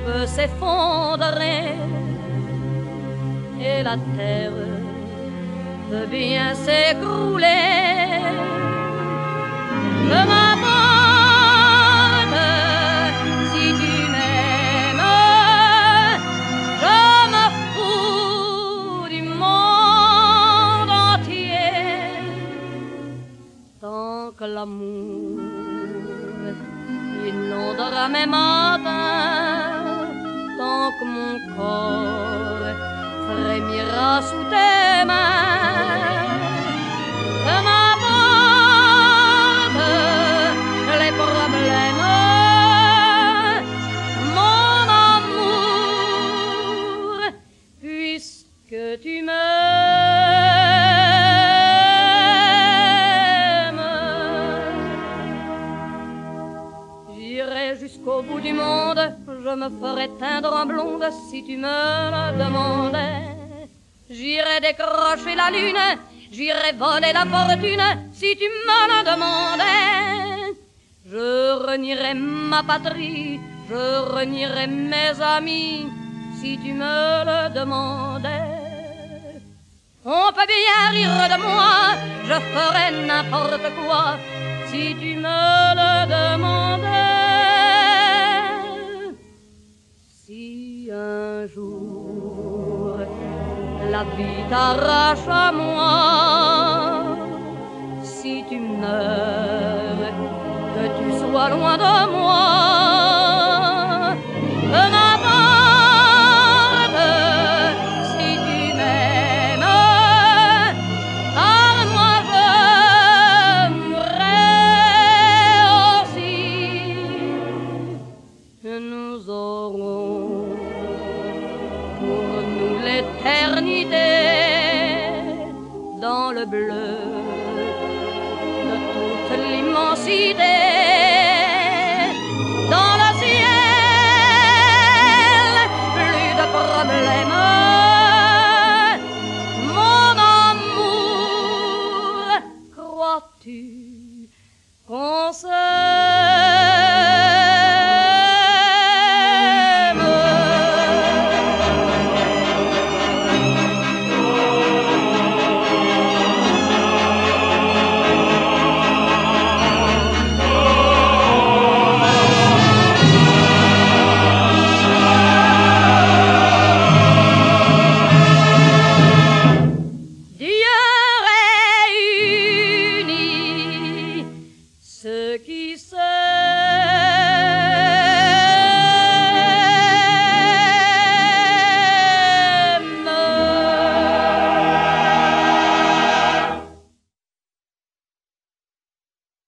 peut s'effondrer et la terre peut bien s'écrouler. Peu m'importe si tu m'aimes, je me fous du monde entier. Tant que l'amour inondera mes matins, tant que mon corps frémira sous tes mains. Que m'importe les problèmes, mon amour, puisque tu m'aimes. J'irai jusqu'au bout du monde, je me ferai teindre en blonde si tu me le demandais. J'irai décrocher la lune, j'irai voler la fortune si tu me le demandais. Je renierai ma patrie, je renierai mes amis si tu me le demandais. On peut bien rire de moi, je ferai n'importe quoi si tu me le demandais. Si un jour la vie t'arrache à moi, si tu meurs, que tu sois loin de moi. Peu m'importe si tu m'aimes, car moi je mourrai aussi. Nous aurons pour nous l'éternité dans le bleu